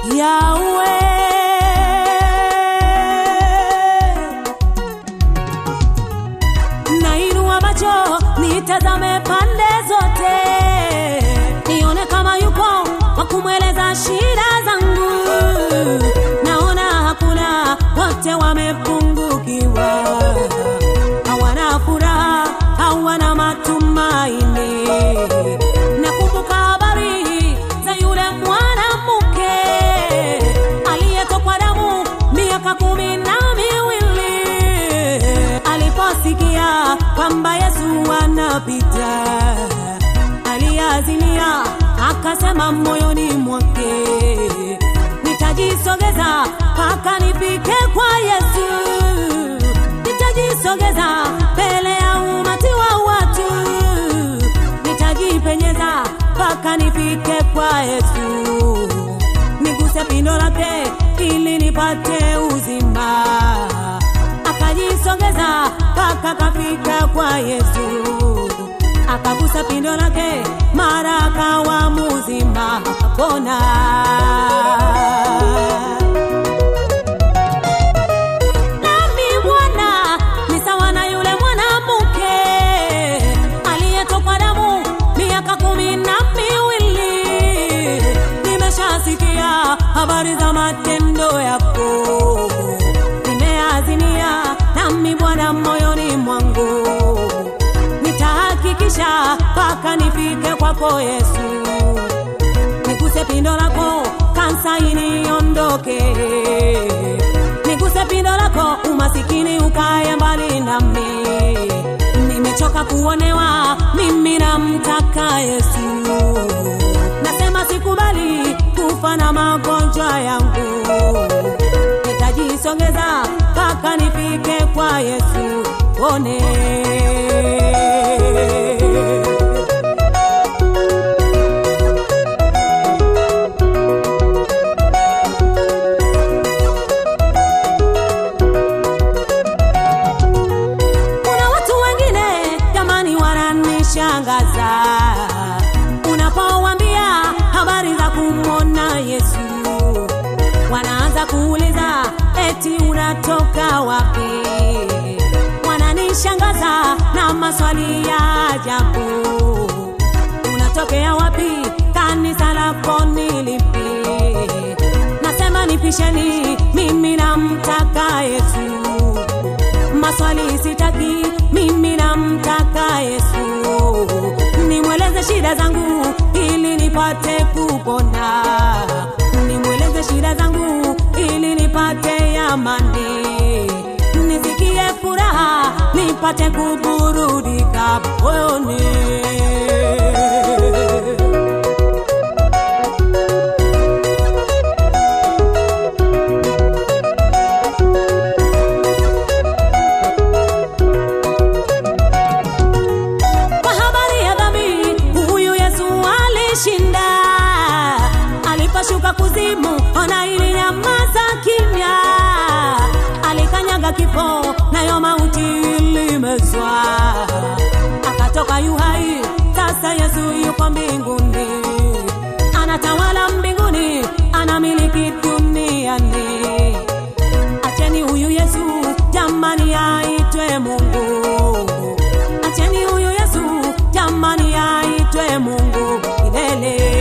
Yahweh. Nainua macho nitazame pande zote, nione kama yuko wa kumweleza shida zangu. Naona hakuna, wote wamepungukiwa, hawana furaha, hawana matumaini. Nakumbuka habari za yule mwanamke aliyetokwa damu miaka 12, aliposikia kwamba Yesu anapita, aliazimia akasema moyoni mwake, nitajisogeza mpaka nifike kwa Yesu. Nitajisogeza mbele ya umati wa watu, nitajipenyeza mpaka nifike kwa Yesu. Niguse pindo lake ili nipate uzima. Akajisogeza mpaka kafika kwa Yesu, akagusa pindo lake, mara akawa mzima, akapona. Nami Bwana ni sawa na yule mwanamke aliyetokwa damu miaka 12. Nimeshasikia habari za matendo yako, nimeazimia nami Bwana moyoni mwangu, nitahakikisha mpaka nifike kwako Yesu. Niguse pindo lako, kansa iniondoke. Niguse pindo lako, umasikini ukae mbali nami. Nimechoka kuonewa, mimi namtaka Yesu. Nasema sikubali kufa na magonjwa yangu. Nitajisongeza mpaka nifike kwa Yesu. One shangaza unapowaambia habari za kumwona Yesu, wanaanza kuuliza eti unatoka wapi. Wananishangaza na maswali ya ajabu, unatokea wapi, kanisa lako ni lipi? Nasema nipisheni, mimi namtaka Yesu. Maswali sitaki, mimi namtaka Yesu. Nimweleze shida zangu ili nipate kupona, nimweleze shida zangu ili nipate amani, nisikie furaha, nipate kuburudika moyoni. Shuka kuzimu, ona ili nyamaza kimya. Alikanyaga kifo, nayo mauti ilimezwa. Akatoka yu hai, sasa Yesu yuko mbinguni. Anatawala mbinguni, anamiliki duniani. Acheni huyu Yesu, jamani aitwe Mungu. Acheni huyu Yesu, jamani aitwe Mungu milele.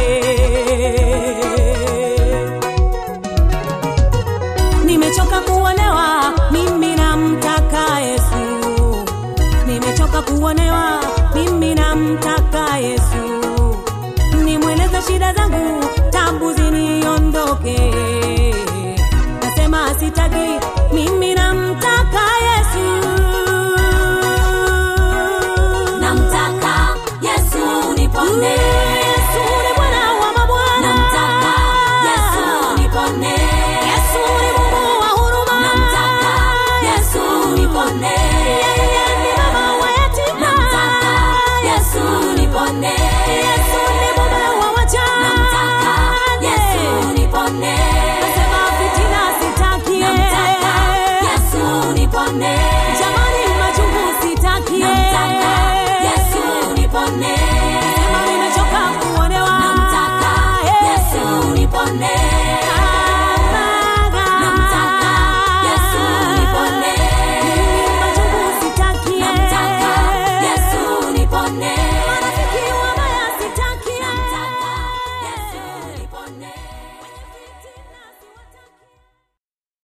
Nimechoka kuonewa, mimi namtaka Yesu. Nimechoka kuonewa, mimi namtaka Yesu. Nimweleze shida zangu, tabu nione